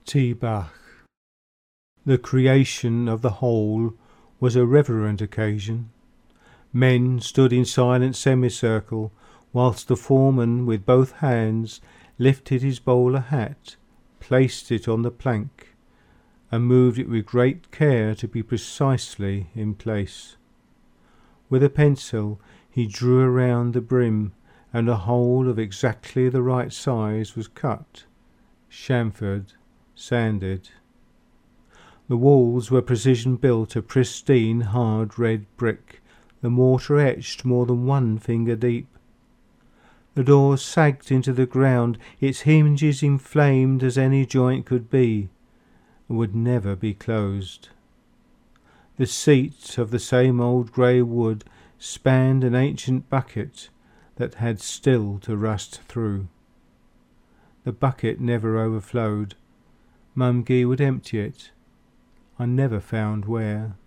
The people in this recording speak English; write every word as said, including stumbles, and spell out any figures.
T. Bach. The creation of the whole was a reverent occasion. Men stood in silent semicircle, whilst the foreman with both hands lifted his bowler hat, placed it on the plank, and moved it with great care to be precisely in place. With a pencil he drew around the brim, and a hole of exactly the right size was cut, chamfered, sanded. The walls were precision built of pristine hard red brick, the mortar etched more than one finger deep. The door sagged into the ground, its hinges inflamed as any joint could be, and would never be closed. The seat of the same old grey wood spanned an ancient bucket that had still to rust through. The bucket never overflowed. Mumgy would empty it. I never found where.